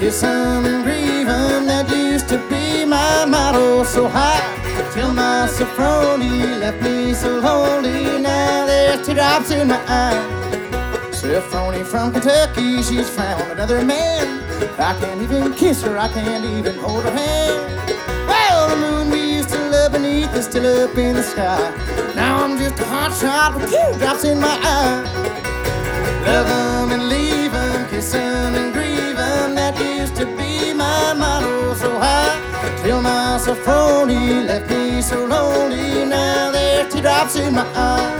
kiss 'em and grieve 'em. That used to be my motto, so high till my sophronie left me so lonely. Now there's teardrops in my eye. Sophronie from Kentucky, she's found another man. I can't even kiss her, I can't even hold her hand. Well, the moon we used to love beneath is still up in the sky. Now I'm just a hot shot with teardrops in my eye. Love 'em and leave 'em, kiss 'em and grieve 'em. That used to be my motto, so high till my sophronie left me so lonely. Now there's teardrops in my eye.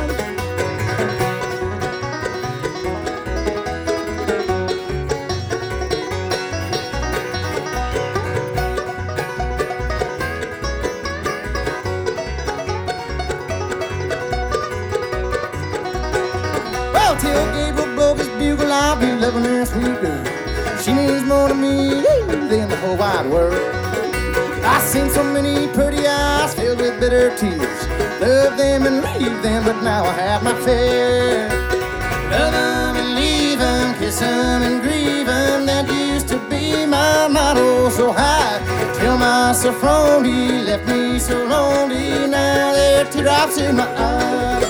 Well, till Gabriel broke his bugle, I'll be loving her sweet girl. She means more to me than the whole wide world. I've seen so many pretty eyes filled with bitter tears. Love them and leave them, but now I have my fear. Love them and leave them, kiss them and grieve them. That used to be my motto, so high till my sophronie left me so lonely. Now there are teardrops in my eyes.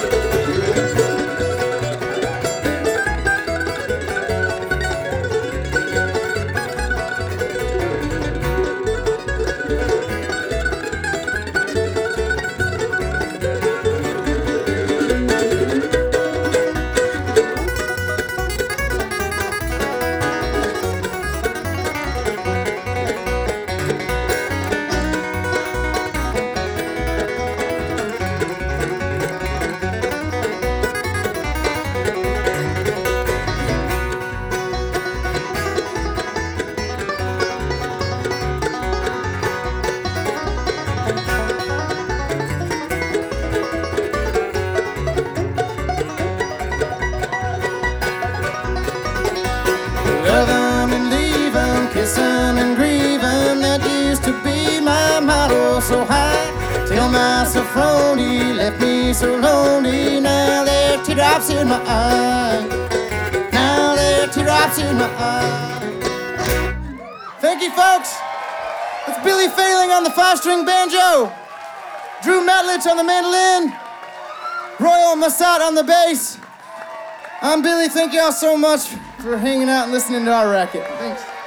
Love 'em and leave 'em, kiss 'em and grieve 'em. That used to be my motto, so high till my sophronie left me so lonely. Now there are teardrops in my eye. Now there are teardrops in my eye. Thank you, folks. It's Billy Failing on the 5-string banjo, Drew Matlich on the mandolin, Royal Massat on the bass. I'm Billy. Thank y'all so much for hanging out and listening to our racket. Thanks.